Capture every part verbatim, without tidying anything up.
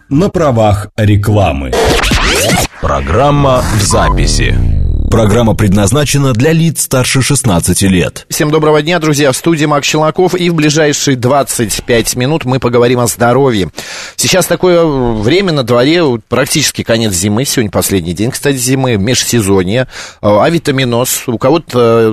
на правах рекламы. Программа в записи. Программа предназначена для лиц старше шестнадцати лет. Всем доброго дня, друзья, в студии Макс Челноков. И в ближайшие двадцать пять минут мы поговорим о здоровье. Сейчас такое время на дворе, практически конец зимы. Сегодня последний день, кстати, зимы, межсезонье. Авитаминоз, у кого-то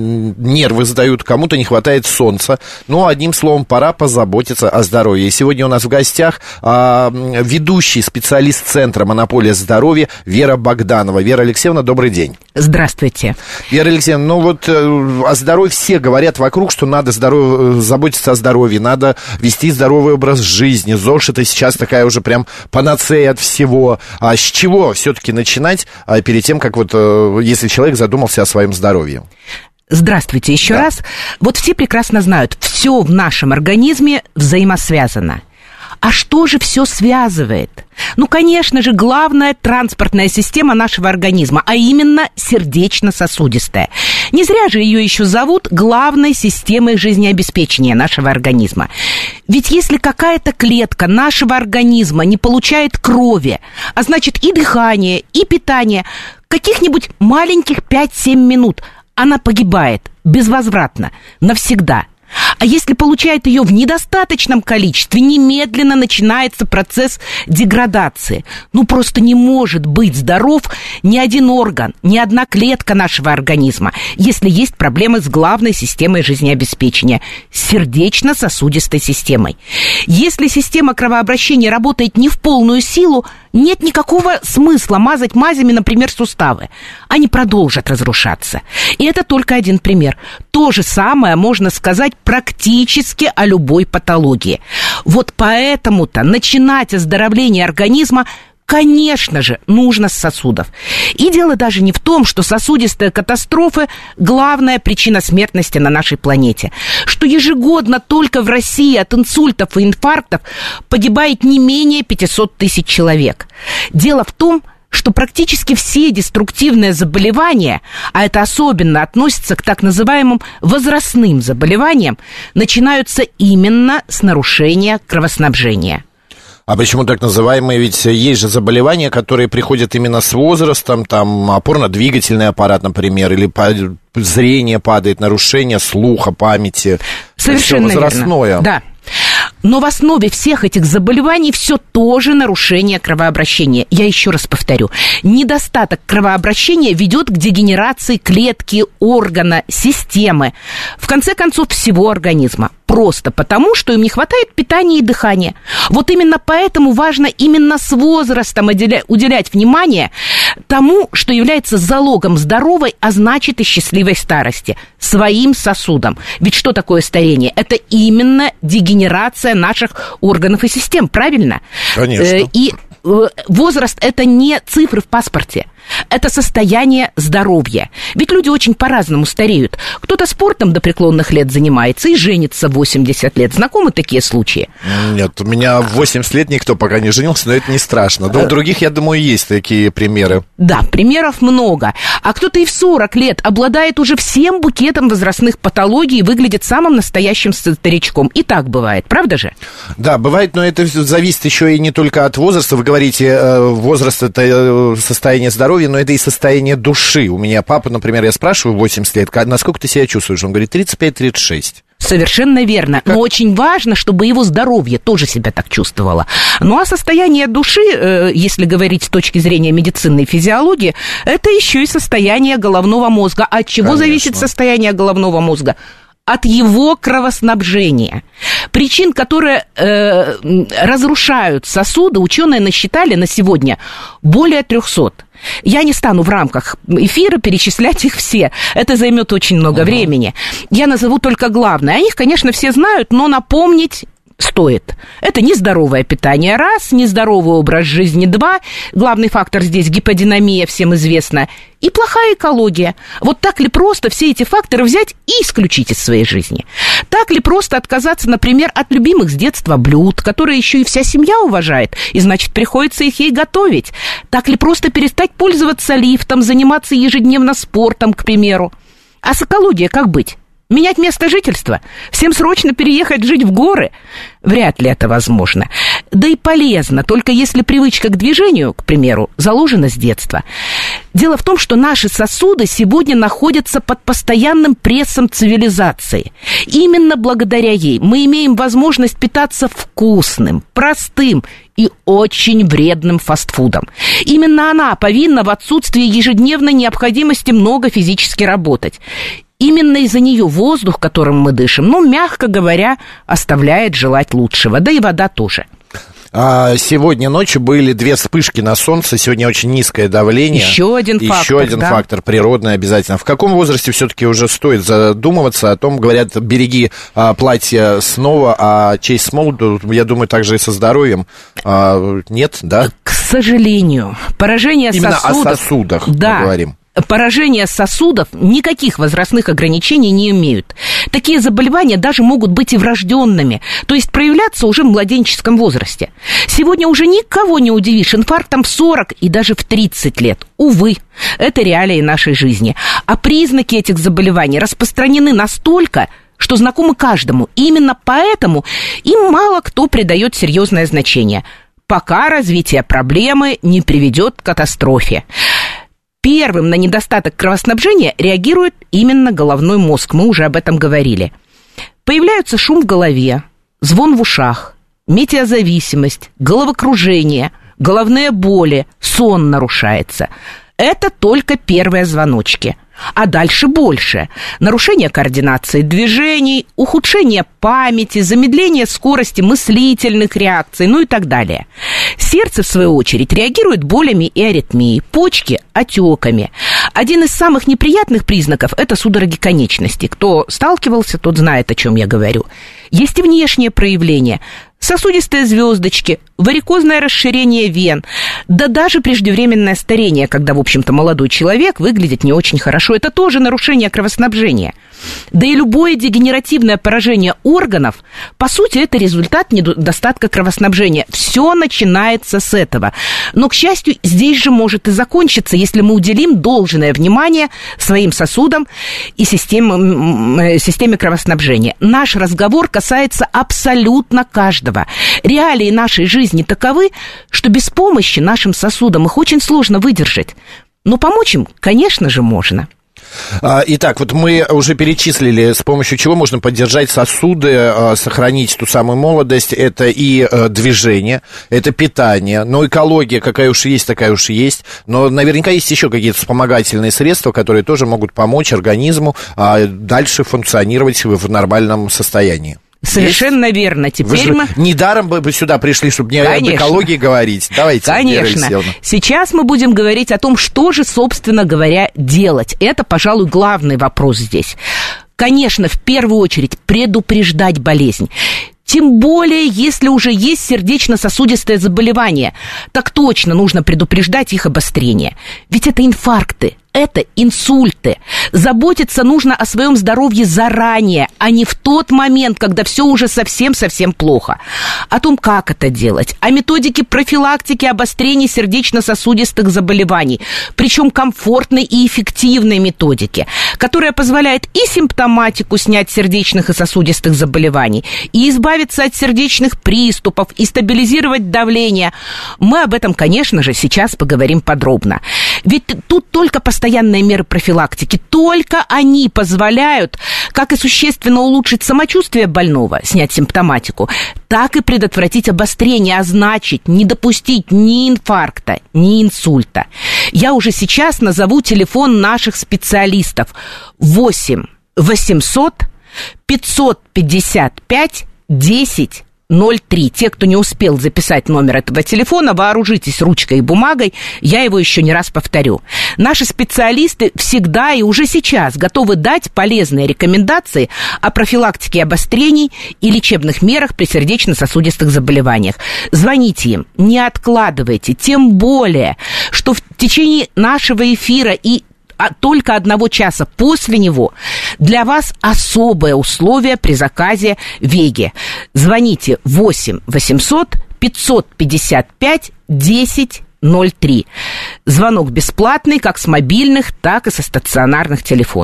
нервы сдают, кому-то не хватает солнца. Ну, одним словом, пора позаботиться о здоровье. И сегодня у нас в гостях а, ведущий специалист Центра монополия здоровья Вера Богданова. Вера Алексеевна, добрый день. Здравствуйте. Вера Алексеевна, ну вот э, о здоровье все говорят вокруг, что надо здоров... заботиться о здоровье, надо вести здоровый образ жизни. ЗОЖ — это сейчас такая уже прям панацея от всего. А с чего все-таки начинать а, перед тем, как вот, э, если человек задумался о своем здоровье? Здравствуйте еще да. раз. Вот все прекрасно знают, все в нашем организме взаимосвязано. А что же все связывает? Ну, конечно же, главная транспортная система нашего организма, а именно сердечно-сосудистая. Не зря же ее еще зовут главной системой жизнеобеспечения нашего организма. Ведь если какая-то клетка нашего организма не получает крови, а значит и дыхание, и питание, каких-нибудь маленьких пять-семь минут, она погибает безвозвратно, навсегда. А если получает ее в недостаточном количестве, немедленно начинается процесс деградации. Ну, просто не может быть здоров ни один орган, ни одна клетка нашего организма, если есть проблемы с главной системой жизнеобеспечения – сердечно-сосудистой системой. Если система кровообращения работает не в полную силу, нет никакого смысла мазать мазями, например, суставы. Они продолжат разрушаться. И это только один пример. То же самое можно сказать практически о любой патологии. Вот поэтому-то начинать оздоровление организма, конечно же, нужно с сосудов. И дело даже не в том, что сосудистые катастрофы – главная причина смертности на нашей планете. Что ежегодно только в России от инсультов и инфарктов погибает не менее пятьсот тысяч человек. Дело в том, что практически все деструктивные заболевания, а это особенно относится к так называемым возрастным заболеваниям, начинаются именно с нарушения кровоснабжения. А почему так называемые? Ведь есть же заболевания, которые приходят именно с возрастом, там опорно-двигательный аппарат, например, или зрение падает, нарушение слуха, памяти. Совершенно это все возрастное. Верно. Да. Но в основе всех этих заболеваний все тоже нарушение кровообращения. Я еще раз повторю. Недостаток кровообращения ведет к дегенерации клетки, органа, системы. В конце концов, всего организма. Просто потому, что им не хватает питания и дыхания. Вот именно поэтому важно именно с возрастом уделять внимание тому, что является залогом здоровой, а значит и счастливой старости. Своим сосудам. Ведь что такое старение? Это именно дегенерация наших органов и систем, правильно? Конечно. И возраст – это не цифры в паспорте. Это состояние здоровья. Ведь люди очень по-разному стареют. Кто-то спортом до преклонных лет занимается и женится в восемьдесят лет. Знакомы такие случаи? Нет, у меня в восемьдесят лет никто пока не женился, но это не страшно. Да у других, я думаю, есть такие примеры. Да, примеров много. А кто-то и в сорок лет обладает уже всем букетом возрастных патологий и выглядит самым настоящим старичком. И так бывает, правда же? Да, бывает, но это зависит еще и не только от возраста. Вы говорите, возраст – это состояние здоровья, но это и состояние души. У меня папа, например, я спрашиваю, восемьдесят лет, насколько ты себя чувствуешь? Он говорит, тридцать пять - тридцать шесть. Совершенно верно. Как? Но очень важно, чтобы его здоровье тоже себя так чувствовало. Ну, а состояние души, э, если говорить с точки зрения медицины и физиологии, это еще и состояние головного мозга. От чего Конечно. зависит состояние головного мозга? От его кровоснабжения. Причин, которые э, разрушают сосуды, ученые насчитали на сегодня более трехсот. Я не стану в рамках эфира перечислять их все. Это займет очень много uh-huh. времени. Я назову только главное. О них, конечно, все знают, но напомнить стоит. Это нездоровое питание, раз, нездоровый образ жизни, два, главный фактор здесь гиподинамия, всем известно, и плохая экология. Вот так ли просто все эти факторы взять и исключить из своей жизни? Так ли просто отказаться, например, от любимых с детства блюд, которые еще и вся семья уважает, и, значит, приходится их ей готовить? Так ли просто перестать пользоваться лифтом, заниматься ежедневно спортом, к примеру? А с экологией как быть? Менять место жительства? Всем срочно переехать жить в горы? Вряд ли это возможно. Да и полезно, только если привычка к движению, к примеру, заложена с детства. Дело в том, что наши сосуды сегодня находятся под постоянным прессом цивилизации. Именно благодаря ей мы имеем возможность питаться вкусным, простым и очень вредным фастфудом. Именно она повинна в отсутствии ежедневной необходимости много физически работать. Именно из-за нее воздух, которым мы дышим, ну, мягко говоря, оставляет желать лучшего. Да и вода тоже. А сегодня ночью были две вспышки на солнце. Сегодня очень низкое давление. Еще один Еще фактор, один да. фактор, природный обязательно. В каком возрасте все-таки уже стоит задумываться о том, говорят, береги а, платье снова, а честь с молоду, я думаю, также и со здоровьем. А, нет, да? К сожалению, поражение Именно сосудов... Именно о сосудах да. мы говорим. Поражения сосудов никаких возрастных ограничений не имеют. Такие заболевания даже могут быть и врожденными, то есть проявляться уже в младенческом возрасте. Сегодня уже никого не удивишь инфарктом в сорок и даже в тридцать лет. Увы, это реалии нашей жизни. А признаки этих заболеваний распространены настолько, что знакомы каждому. Именно поэтому им мало кто придает серьезное значение, пока развитие проблемы не приведет к катастрофе. Первым на недостаток кровоснабжения реагирует именно головной мозг. Мы уже об этом говорили. Появляются шум в голове, звон в ушах, метеозависимость, головокружение, головные боли, сон нарушается. Это только первые звоночки. А дальше больше. Нарушение координации движений, ухудшение памяти, замедление скорости мыслительных реакций, ну и так далее. Сердце, в свою очередь, реагирует болями и аритмией, почки – отеками. Один из самых неприятных признаков – это судороги конечностей. Кто сталкивался, тот знает, о чем я говорю. Есть и внешние проявления – сосудистые звездочки, варикозное расширение вен, да даже преждевременное старение, когда, в общем-то, молодой человек выглядит не очень хорошо. Это тоже нарушение кровоснабжения. Да и любое дегенеративное поражение органов, по сути, это результат недостатка кровоснабжения. Все начинается с этого. Но, к счастью, здесь же может и закончиться, если мы уделим должное внимание своим сосудам и системе, системе кровоснабжения. Наш разговор касается абсолютно каждого. Реалии нашей жизни таковы, что без помощи нашим сосудам их очень сложно выдержать. Но помочь им, конечно же, можно. Итак, вот мы уже перечислили, с помощью чего можно поддержать сосуды, сохранить ту самую молодость. Это и движение, это питание, но экология, какая уж есть, такая уж и есть. Но наверняка есть еще какие-то вспомогательные средства, которые тоже могут помочь организму дальше функционировать в нормальном состоянии. Совершенно есть? Верно. Теперь Вы мы... Недаром бы сюда пришли, чтобы не Конечно. об экологии говорить. Давайте, Конечно. Сейчас мы будем говорить о том, что же, собственно говоря, делать. Это, пожалуй, главный вопрос здесь. Конечно, в первую очередь предупреждать болезнь. Тем более, если уже есть сердечно-сосудистое заболевание, так точно нужно предупреждать их обострение. Ведь это инфаркты, это инсульты. Заботиться нужно о своем здоровье заранее, а не в тот момент, когда все уже совсем-совсем плохо. О том, как это делать, о методике профилактики обострения сердечно-сосудистых заболеваний, причем комфортной и эффективной методике, которая позволяет и симптоматику снять сердечных и сосудистых заболеваний, и избавиться от сердечных приступов, и стабилизировать давление. Мы об этом, конечно же, сейчас поговорим подробно. Ведь тут только постоянные меры профилактики, только они позволяют как и существенно улучшить самочувствие больного, снять симптоматику, так и предотвратить обострение, а значит, не допустить ни инфаркта, ни инсульта. Я уже сейчас назову телефон наших специалистов. восемь восемьсот пятьсот пятьдесят пять десять ноль три. Те, кто не успел записать номер этого телефона, вооружитесь ручкой и бумагой, я его еще не раз повторю. Наши специалисты всегда и уже сейчас готовы дать полезные рекомендации о профилактике обострений и лечебных мерах при сердечно-сосудистых заболеваниях. Звоните им, не откладывайте, тем более, что в течение нашего эфира и А только одного часа после него для вас особое условие при заказе Веги. Звоните восемь восемьсот пятьсот пятьдесят пять десять ноль три. Звонок бесплатный как с мобильных, так и со стационарных телефонов.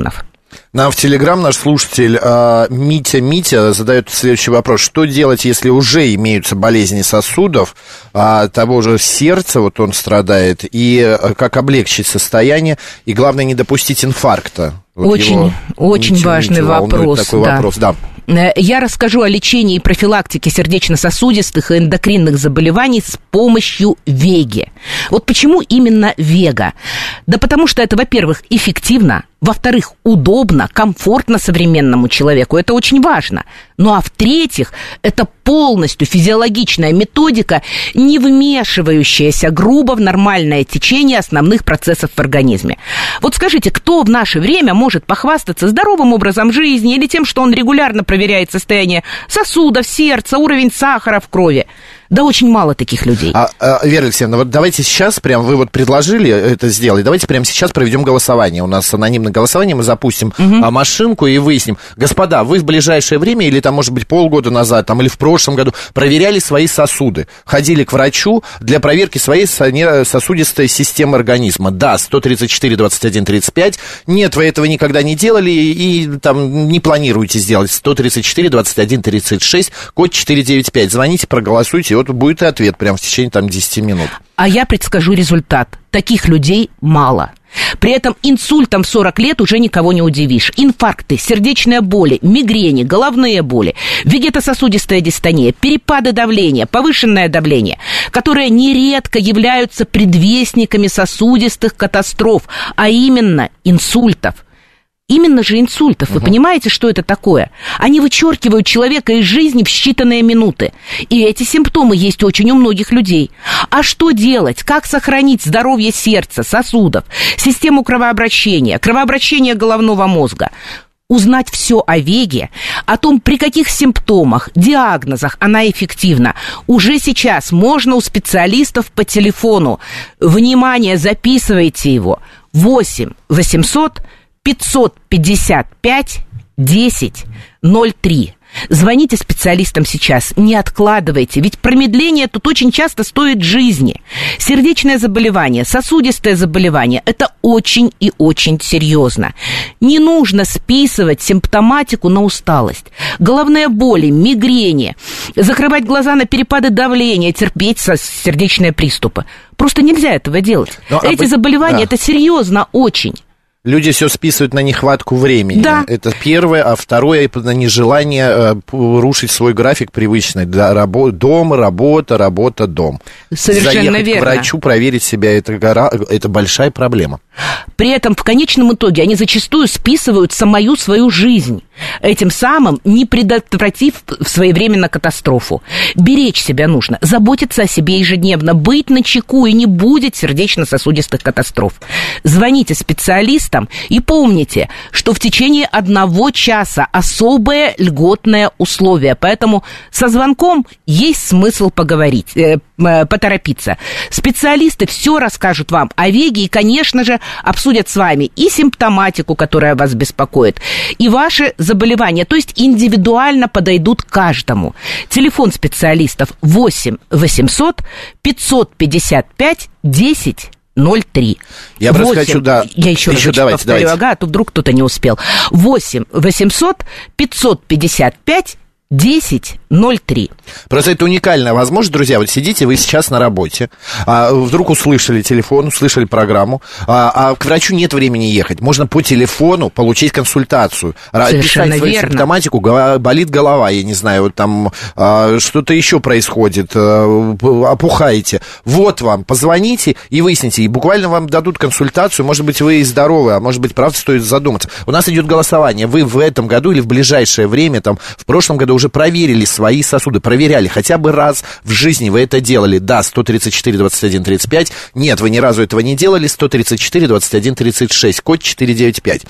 Нам в Телеграм наш слушатель э, Митя Митя задает следующий вопрос. Что делать, если уже имеются болезни сосудов, а, того же сердца, вот он страдает, и э, как облегчить состояние, и главное не допустить инфаркта? Вот очень, очень Митя, важный Митя, вопрос. Такой да. вопрос, да. Я расскажу о лечении и профилактике сердечно-сосудистых и эндокринных заболеваний с помощью Веги. Вот почему именно Вега? Да потому что это, во-первых, эффективно, во-вторых, удобно, комфортно современному человеку. Это очень важно. Ну а в-третьих, это полностью физиологичная методика, не вмешивающаяся грубо в нормальное течение основных процессов в организме. Вот скажите, кто в наше время может похвастаться здоровым образом жизни или тем, что он регулярно проверяет состояние сосудов, сердца, уровень сахара в крови? Да очень мало таких людей. А, а, Вера Алексеевна, вот давайте сейчас, прям вы вот предложили это сделать, давайте прямо сейчас проведем голосование. У нас анонимное голосование, мы запустим угу. а, машинку и выясним. Господа, вы в ближайшее время, или там, может быть, полгода назад, там, или в прошлом году, проверяли свои сосуды, ходили к врачу для проверки своей сосудистой системы организма? Да, сто тридцать четыре двадцать один тридцать пять. Нет, вы этого никогда не делали и, и там не планируете сделать. сто тридцать четыре двадцать один тридцать шесть, код четыреста девяносто пять. Звоните, проголосуйте. Вот будет и ответ прямо в течение там десяти минут. А я предскажу результат. Таких людей мало. При этом инсультом в сорок лет уже никого не удивишь. Инфаркты, сердечные боли, мигрени, головные боли, вегетососудистая дистония, перепады давления, повышенное давление, которые нередко являются предвестниками сосудистых катастроф, а именно инсультов. Именно же инсультов. Вы угу. понимаете, что это такое? Они вычеркивают человека из жизни в считанные минуты. И эти симптомы есть очень у многих людей. А что делать? Как сохранить здоровье сердца, сосудов, систему кровообращения, кровообращение головного мозга? Узнать все о Веге, о том, при каких симптомах, диагнозах она эффективна, уже сейчас можно у специалистов по телефону. Внимание, записывайте его. восемь восемьсот пятьсот пятьдесят пять десять ноль три. Звоните специалистам сейчас, не откладывайте, ведь промедление тут очень часто стоит жизни. Сердечное заболевание, сосудистое заболевание – это очень и очень серьезно. Не нужно списывать симптоматику на усталость. Головные боли, мигрени, закрывать глаза на перепады давления, терпеть сердечные приступы. Просто нельзя этого делать. Но, Эти а заболевания да. – это серьезно очень. Люди все списывают на нехватку времени. Да. Это первое. А второе, на нежелание э, рушить свой график привычный. Да, рабо- дом, работа, работа, дом. Совершенно Заехать верно. к врачу, проверить себя, это, гора, это большая проблема. При этом в конечном итоге они зачастую списывают самую свою жизнь, этим самым не предотвратив своевременно катастрофу. Беречь себя нужно, заботиться о себе ежедневно, быть начеку, и не будет сердечно-сосудистых катастроф. Звоните специалистам и помните, что в течение одного часа особое льготное условие, поэтому со звонком есть смысл поговорить, э, э, поторопиться. Специалисты все расскажут вам о Веге и, конечно же, обсудят с вами и симптоматику, которая вас беспокоит, и ваши заболевания, то есть индивидуально подойдут каждому. Телефон специалистов восемь восемьсот пятьсот пятьдесят пять десять ноль три. Я просто хочу, да. Я еще, еще раз давайте, повторю, давайте. Ага, а то вдруг кто-то не успел. восемь восемьсот пятьсот пятьдесят пять десять ноль три. Просто это уникальная возможность, друзья. Вот сидите вы сейчас на работе, а вдруг услышали телефон, услышали программу, а, а к врачу нет времени ехать. Можно по телефону получить консультацию, совершенно описать свою верно. симптоматику, болит голова, я не знаю, вот там а, что-то еще происходит, а, опухаете. Вот вам, позвоните и выясните, и буквально вам дадут консультацию. Может быть, вы и здоровы, а может быть, правда, стоит задуматься. У нас идет голосование. Вы в этом году или в ближайшее время, там, в прошлом году уже проверили свои сосуды, проверяли хотя бы раз в жизни вы это делали. Да, сто тридцать четыре двадцать один тридцать пять. Нет, вы ни разу этого не делали. сто тридцать четыре двадцать один тридцать шесть, код четыреста девяносто пять.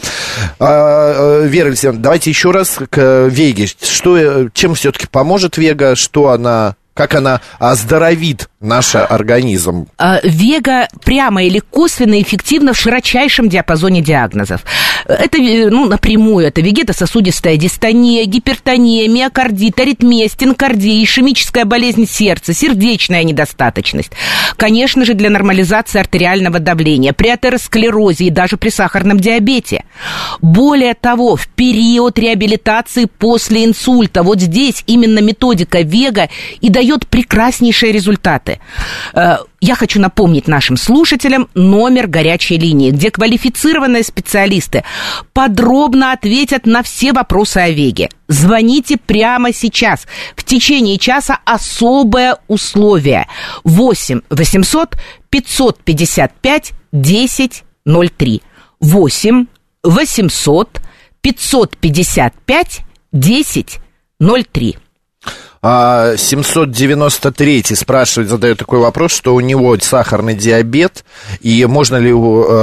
А, Вера Алексеевна, давайте еще раз к Веге. Что, чем все-таки поможет Вега, что она, как она оздоровит наш организм? Вега прямо или косвенно эффективна в широчайшем диапазоне диагнозов. Это, ну, напрямую, это вегетососудистая дистония, гипертония, миокардит, аритмия, стенокардия, ишемическая болезнь сердца, сердечная недостаточность. Конечно же, для нормализации артериального давления, при атеросклерозе и даже при сахарном диабете. Более того, в период реабилитации после инсульта, вот здесь именно методика Вега и дает прекраснейшие результаты. Я хочу напомнить нашим слушателям номер горячей линии, где квалифицированные специалисты подробно ответят на все вопросы о Веге. Звоните прямо сейчас. В течение часа особое условие. восемь восемьсот пятьсот пятьдесят пять десять ноль три. восемь восемьсот пятьсот пятьдесят пять десять ноль три. семьсот девяносто третий спрашивает, задает такой вопрос, что у него сахарный диабет, и можно ли,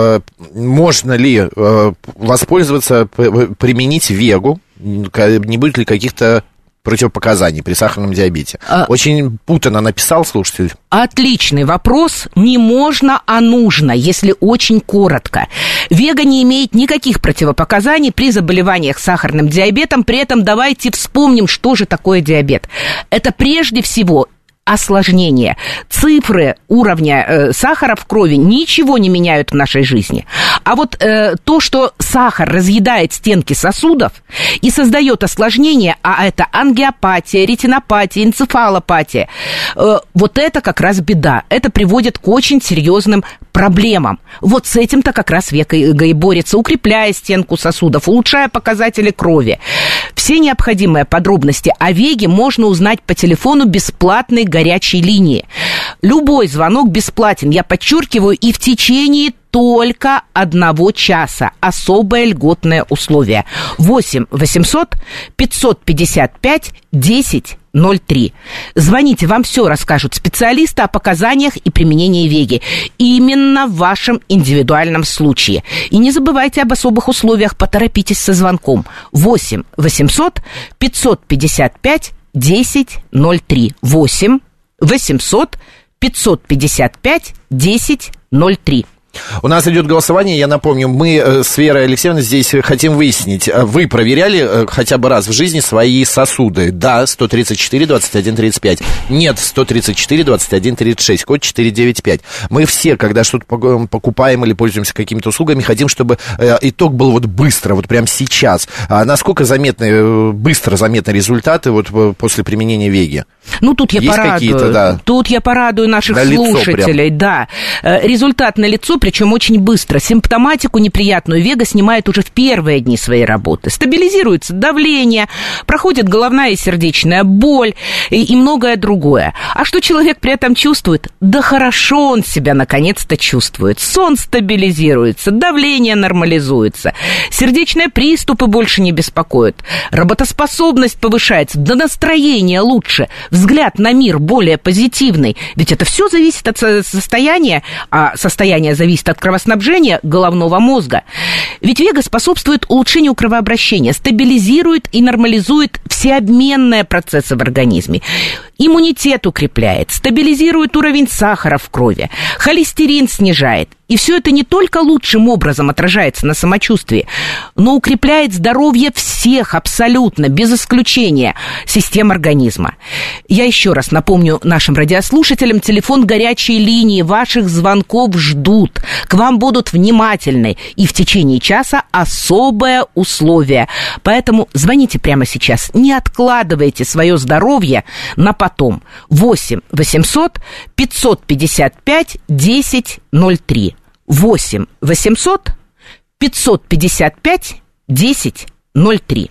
можно ли воспользоваться, применить Вегу, не будет ли каких-то противопоказаний при сахарном диабете? А... Очень путано написал слушатель. Отличный вопрос. Не можно, а нужно, если очень коротко. Вега не имеет никаких противопоказаний при заболеваниях сахарным диабетом. При этом давайте вспомним, что же такое диабет. Это прежде всего осложнение. Цифры уровня э, сахара в крови ничего не меняют в нашей жизни. А вот э, то, что сахар разъедает стенки сосудов и создает осложнения, а это ангиопатия, ретинопатия, энцефалопатия, э, вот это как раз беда. Это приводит к очень серьезным проблемам. Вот с этим-то как раз Вега и борется, укрепляя стенку сосудов, улучшая показатели крови. Все необходимые подробности о Веге можно узнать по телефону бесплатной горячей линии. Любой звонок бесплатен, я подчеркиваю, и в течение только одного часа. Особое льготное условие. восемь восемьсот пятьсот пятьдесят пять десять ноль три. Звоните, вам все расскажут специалисты о показаниях и применении Веги. Именно в вашем индивидуальном случае. И не забывайте об особых условиях, поторопитесь со звонком. восемь восемьсот пятьсот пятьдесят пять десять ноль три. восемь восемьсот пятьсот пятьдесят пять десять ноль три. У нас идет голосование, я напомню, мы с Верой Алексеевной здесь хотим выяснить, вы проверяли хотя бы раз в жизни свои сосуды? Да, сто тридцать четыре двадцать один тридцать пять. Нет, сто тридцать четыре двадцать один тридцать шесть, код четыреста девяносто пять. Мы все, когда что-то покупаем или пользуемся какими-то услугами, хотим, чтобы итог был вот быстро, вот прямо сейчас. А насколько заметны, быстро заметны результаты вот после применения Веги? Ну, тут я Есть порадую, да. Тут я порадую наших на слушателей, да. Результат налицо, причем очень быстро. Симптоматику неприятную Вега снимает уже в первые дни своей работы. Стабилизируется давление, проходит головная и сердечная боль и, и многое другое. А что человек при этом чувствует? Да хорошо он себя наконец-то чувствует. Сон стабилизируется, давление нормализуется, сердечные приступы больше не беспокоят, работоспособность повышается, да настроение лучше, взгляд на мир более позитивный. Ведь это все зависит от состояния, а состояние зависит от кровоснабжения головного мозга. Ведь Вега способствует улучшению кровообращения, стабилизирует и нормализует все обменные процессы в организме. Иммунитет укрепляет, стабилизирует уровень сахара в крови, холестерин снижает. И все это не только лучшим образом отражается на самочувствии, но укрепляет здоровье всех абсолютно, без исключения, систем организма. Я еще раз напомню нашим радиослушателям, телефон горячей линии, ваших звонков ждут. К вам будут внимательны. И в течение часа особое условие. Поэтому звоните прямо сейчас. Не откладывайте свое здоровье на потом. восемь восемьсот пятьсот пятьдесят пять десять ноль три. восемь восемьсот пятьсот пятьдесят пять десять ноль три.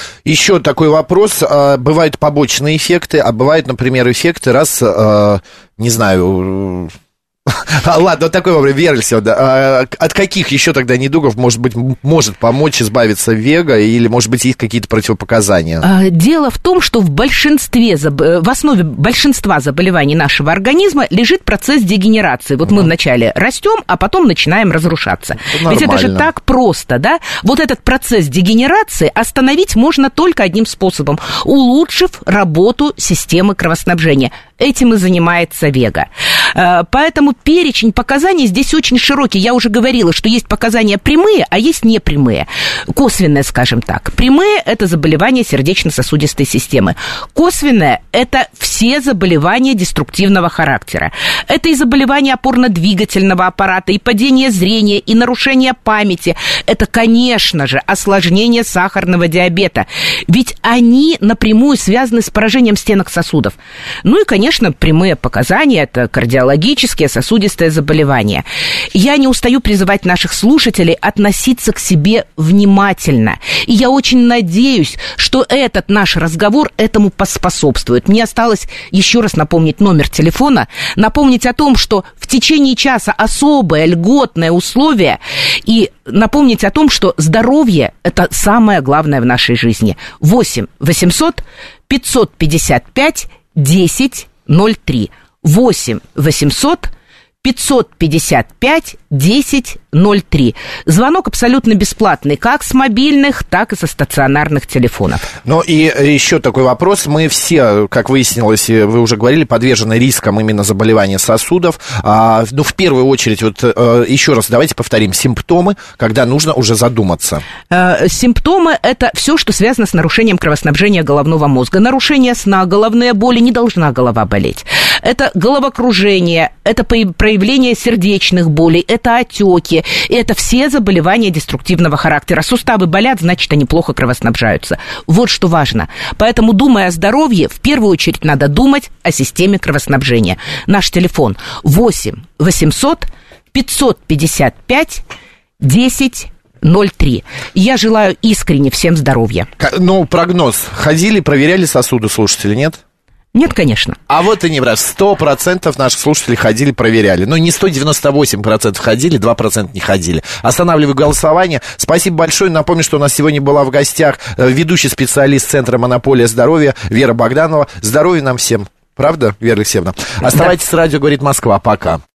Еще такой вопрос. Бывают побочные эффекты, а бывают, например, эффекты раз, не знаю... Ладно, вот такой вопрос, Вера Алексеевна, от каких еще тогда недугов, может быть, может помочь избавиться Вега, или, может быть, есть какие-то противопоказания? Дело в том, что в большинстве, в основе большинства заболеваний нашего организма лежит процесс дегенерации. Вот угу. мы вначале растем, а потом начинаем разрушаться. Это Ведь это же так просто, да? Вот этот процесс дегенерации остановить можно только одним способом, улучшив работу системы кровоснабжения. Этим и занимается Вега. Поэтому перечень показаний здесь очень широкий. Я уже говорила, что есть показания прямые, а есть непрямые. Косвенные, скажем так. Прямые – это заболевания сердечно-сосудистой системы. Косвенные – это все заболевания деструктивного характера. Это и заболевания опорно-двигательного аппарата, и падение зрения, и нарушение памяти. Это, конечно же, осложнение сахарного диабета. Ведь они напрямую связаны с поражением стенок сосудов. Ну и, конечно, прямые показания – это кардиологические, сосудистые заболевания. Я не устаю призывать наших слушателей относиться к себе внимательно. И я очень надеюсь, что этот наш разговор этому поспособствует. Мне осталось еще раз напомнить номер телефона, напомнить о том, что в течение часа особое льготное условие, и напомнить о том, что здоровье – это самое главное в нашей жизни. восемь восемьсот пятьсот пятьдесят пять десять ноль три. восемь восемьсот пятьсот пятьдесят пять десять ноль три. Звонок абсолютно бесплатный, как с мобильных, так и со стационарных телефонов. Ну и еще такой вопрос. Мы все, как выяснилось, вы уже говорили, подвержены рискам именно заболевания сосудов. А, ну, в первую очередь, вот еще раз давайте повторим, симптомы, когда нужно уже задуматься. Симптомы – это все, что связано с нарушением кровоснабжения головного мозга. Нарушение сна, головные боли, не должна голова болеть. Это головокружение, это проявление сердечных болей, это отеки, это все заболевания деструктивного характера. Суставы болят, значит, они плохо кровоснабжаются. Вот что важно. Поэтому, думая о здоровье, в первую очередь надо думать о системе кровоснабжения. Наш телефон восемь восемьсот пятьсот пятьдесят пять десять ноль три. Я желаю искренне всем здоровья. Ну, прогноз. Ходили, проверяли сосуды слушатели, нет? Нет, конечно. А вот и не брат. сто процентов наших слушателей ходили, проверяли. Ну, не сто девяносто восемь процентов ходили, два процента не ходили. Останавливаю голосование. Спасибо большое. Напомню, что у нас сегодня была в гостях ведущий специалист Центра монополия здоровья Вера Богданова. Здоровья нам всем. Правда, Вера Алексеевна? Оставайтесь, да. Радио «Говорит Москва». Пока.